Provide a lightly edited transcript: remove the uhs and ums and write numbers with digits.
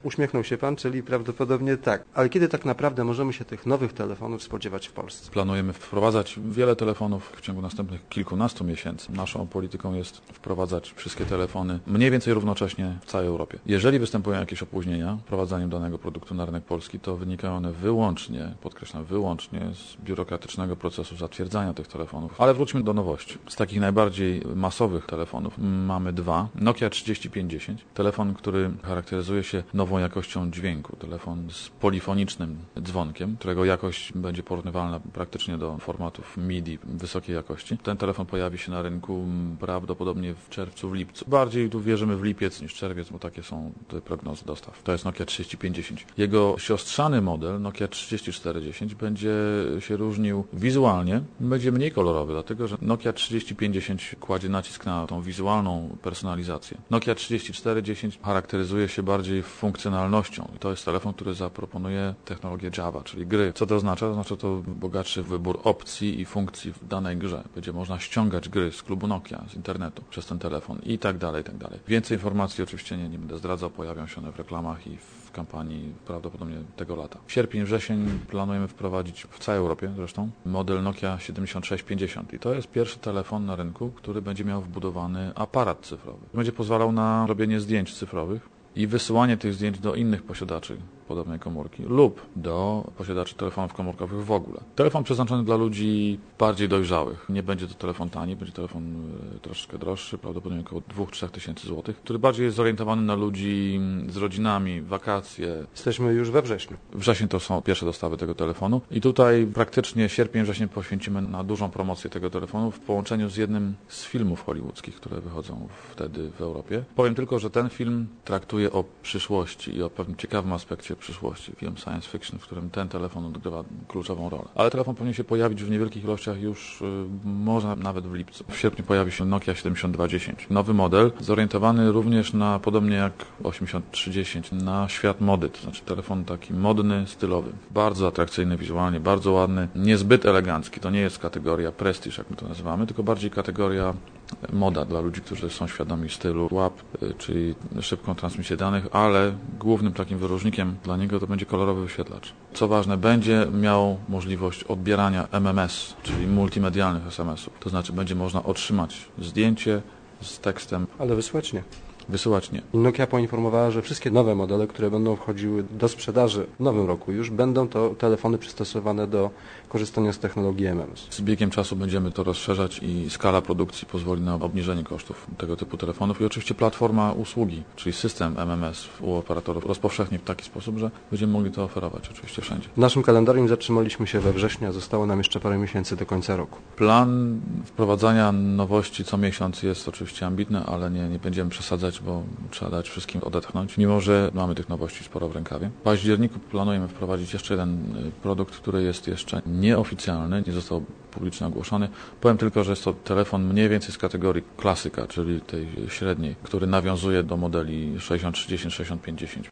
Uśmiechnął się pan, czyli prawdopodobnie tak. Ale kiedy tak naprawdę możemy się tych nowych telefonów spodziewać w Polsce? Planujemy wprowadzać wiele telefonów w ciągu następnych kilkunastu miesięcy. Naszą polityką jest wprowadzać wszystkie telefony mniej więcej równocześnie w całej Europie. Jeżeli występują jakieś opóźnienia wprowadzaniem danego produktu na rynek polski, to wynikają one wyłącznie, podkreślam, wyłącznie z biurokratycznego procesu zatwierdzania tych telefonów. Ale wróćmy do nowości. Z takich najbardziej masowych telefonów mamy dwa. Nokia 3510, telefon, który charakteryzuje się nową jakością dźwięku. Telefon z polifonicznym dzwonkiem, którego jakość będzie porównywalna praktycznie do formatów MIDI wysokiej jakości. Ten telefon pojawi się na rynku prawdopodobnie w czerwcu, w lipcu. Bardziej tu wierzymy w lipiec niż czerwiec, bo takie są te prognozy dostaw. To jest Nokia 3510. Jego siostrzany model, Nokia 3410, będzie się różnił wizualnie, będzie mniej kolorowy, dlatego że Nokia 3510 kładzie nacisk na tą wizualną personalizację. Nokia 3410 charakteryzuje się bardziej funkcjonalnością. I to jest telefon, który zaproponuje technologię Java, czyli gry. Co to oznacza? Oznacza to bogatszy wybór opcji i funkcji w danej grze. Będzie można ściągać gry z klubu Nokia, z internetu przez ten telefon i tak dalej, i tak dalej. Więcej informacji oczywiście nie będę zdradzał, pojawią się one w reklamach i w kampanii prawdopodobnie tego lata. W sierpień, wrzesień planujemy wprowadzić w całej Europie zresztą model Nokia 7650 i to jest pierwszy telefon na rynku, który będzie miał wbudowany aparat cyfrowy. Będzie pozwalał na robienie zdjęć cyfrowych i wysyłanie tych zdjęć do innych posiadaczy podobnej komórki lub do posiadaczy telefonów komórkowych w ogóle. Telefon przeznaczony dla ludzi bardziej dojrzałych. Nie będzie to telefon tani, będzie telefon troszeczkę droższy, prawdopodobnie około 2-3 tysięcy złotych, który bardziej jest zorientowany na ludzi z rodzinami, wakacje. Jesteśmy już we wrześniu. Wrzesień to są pierwsze dostawy tego telefonu i tutaj praktycznie sierpień, wrzesień poświęcimy na dużą promocję tego telefonu w połączeniu z jednym z filmów hollywoodzkich, które wychodzą wtedy w Europie. Powiem tylko, że ten film traktuje o przyszłości i o pewnym ciekawym aspekcie przyszłości. Film science fiction, w którym ten telefon odgrywa kluczową rolę. Ale telefon powinien się pojawić w niewielkich ilościach już może nawet w lipcu. W sierpniu pojawi się Nokia 7210. Nowy model, zorientowany również na, podobnie jak 8310, na świat mody. To znaczy telefon taki modny, stylowy. Bardzo atrakcyjny wizualnie, bardzo ładny, niezbyt elegancki. To nie jest kategoria prestige, jak my to nazywamy, tylko bardziej kategoria moda dla ludzi, którzy są świadomi stylu WAP, czyli szybką transmisję danych, ale głównym takim wyróżnikiem dla niego to będzie kolorowy wyświetlacz. Co ważne, będzie miał możliwość odbierania MMS, czyli multimedialnych SMS-ów. To znaczy będzie można otrzymać zdjęcie z tekstem, ale wysłać nie. Wysyłać nie. Nokia poinformowała, że wszystkie nowe modele, które będą wchodziły do sprzedaży w nowym roku już, będą to telefony przystosowane do korzystania z technologii MMS. Z biegiem czasu będziemy to rozszerzać i skala produkcji pozwoli na obniżenie kosztów tego typu telefonów i oczywiście platforma usługi, czyli system MMS u operatorów rozpowszechni w taki sposób, że będziemy mogli to oferować oczywiście wszędzie. W naszym kalendarium zatrzymaliśmy się we wrześniu, a zostało nam jeszcze parę miesięcy do końca roku. Plan wprowadzania nowości co miesiąc jest oczywiście ambitny, ale nie będziemy przesadzać, bo trzeba dać wszystkim odetchnąć, mimo że mamy tych nowości sporo w rękawie. W październiku planujemy wprowadzić jeszcze jeden produkt, który jest jeszcze nieoficjalny, nie został publicznie ogłoszony. Powiem tylko, że jest to telefon mniej więcej z kategorii klasyka, czyli tej średniej, który nawiązuje do modeli 6310, 6510.